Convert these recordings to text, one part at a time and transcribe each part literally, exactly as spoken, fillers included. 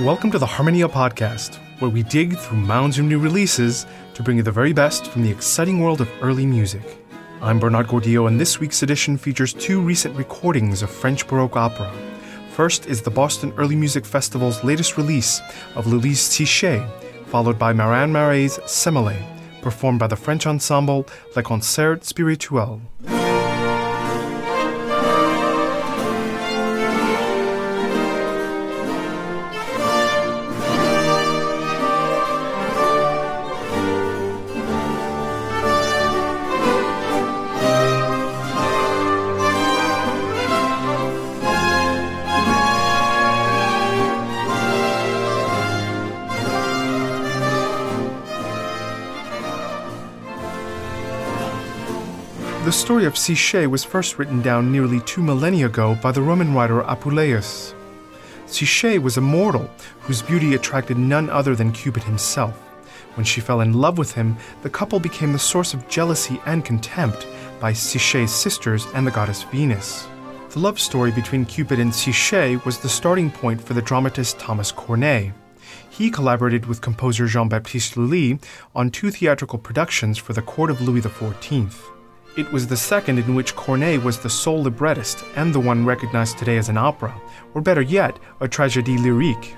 Welcome to the Harmonia Podcast, where we dig through mounds of new releases to bring you the very best from the exciting world of early music. I'm Bernard Gordillo, and this week's edition features two recent recordings of French Baroque opera. First is the Boston Early Music Festival's latest release of Lully's Siché, followed by Marin Marais' Semele, performed by the French ensemble Le Concert Spirituel. The story of Siché was first written down nearly two millennia ago by the Roman writer Apuleius. Siché was a mortal whose beauty attracted none other than Cupid himself. When she fell in love with him, the couple became the source of jealousy and contempt by Siché's sisters and the goddess Venus. The love story between Cupid and Siché was the starting point for the dramatist Thomas Corneille. He collaborated with composer Jean-Baptiste Lully on two theatrical productions for the court of Louis the fourteenth. It was the second in which Corneille was the sole librettist and the one recognized today as an opera, or better yet, a tragédie lyrique.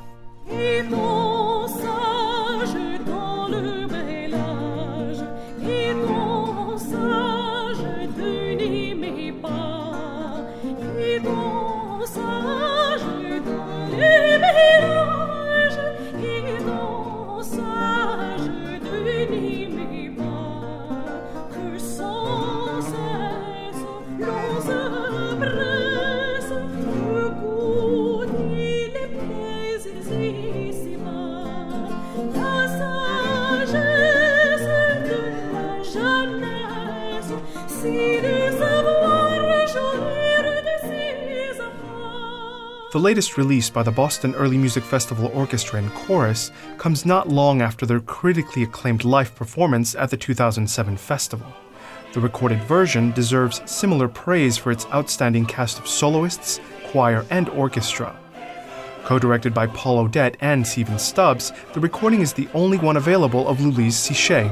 The latest release by the Boston Early Music Festival Orchestra and Chorus comes not long after their critically acclaimed live performance at the two thousand seven festival. The recorded version deserves similar praise for its outstanding cast of soloists, choir, and orchestra. Co-directed by Paul Odette and Stephen Stubbs, the recording is the only one available of Lully's Siché.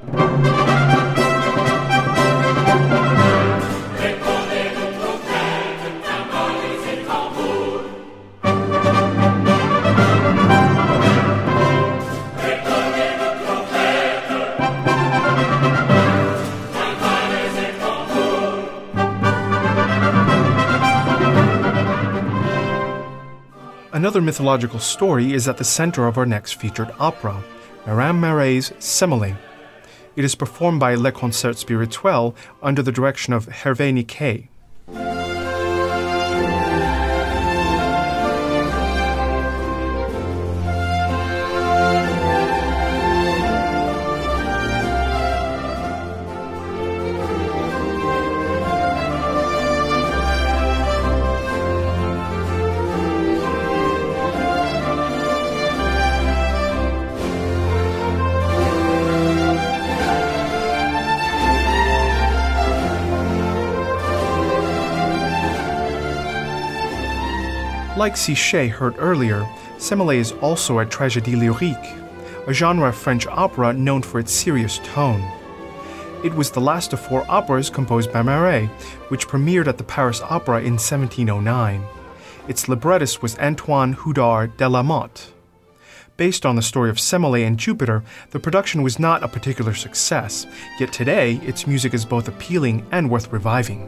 Another mythological story is at the center of our next featured opera, Marin Marais' Semele. It is performed by Le Concert Spirituel under the direction of Hervé Niquet. Like Siché heard earlier, Semele is also a tragédie lyrique, a genre of French opera known for its serious tone. It was the last of four operas composed by Marais, which premiered at the Paris Opera in seventeen oh nine. Its librettist was Antoine Houdard de la Motte. Based on the story of Semele and Jupiter, the production was not a particular success, yet today its music is both appealing and worth reviving.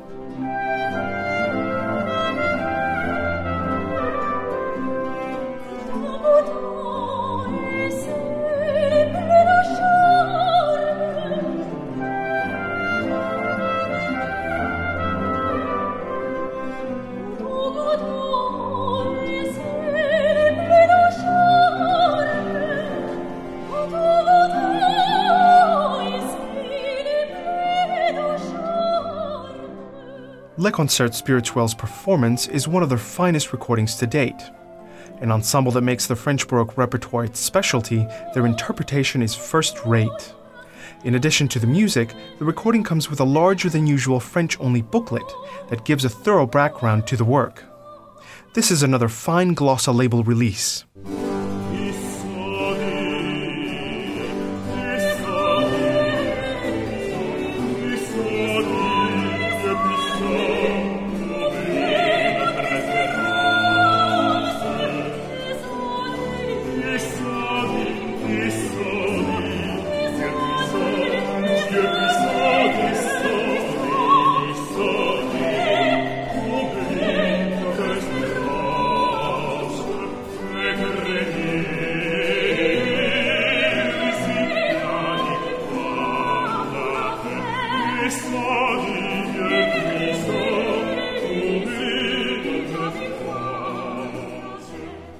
Le Concert Spirituel's performance is one of their finest recordings to date. An ensemble that makes the French Baroque repertoire its specialty, their interpretation is first-rate. In addition to the music, the recording comes with a larger-than-usual French-only booklet that gives a thorough background to the work. This is another fine Glossa label release.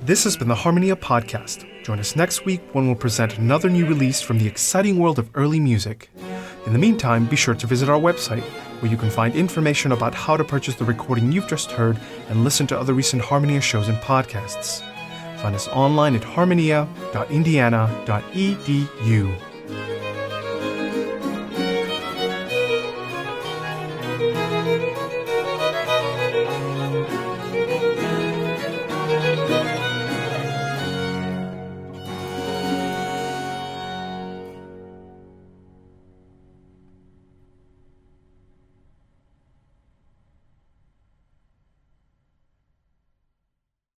This has been the Harmonia Podcast. Join us next week when we'll present another new release from the exciting world of early music. In the meantime, be sure to visit our website, where you can find information about how to purchase the recording you've just heard and listen to other recent Harmonia shows and podcasts. Find us online at harmonia dot indiana dot e d u.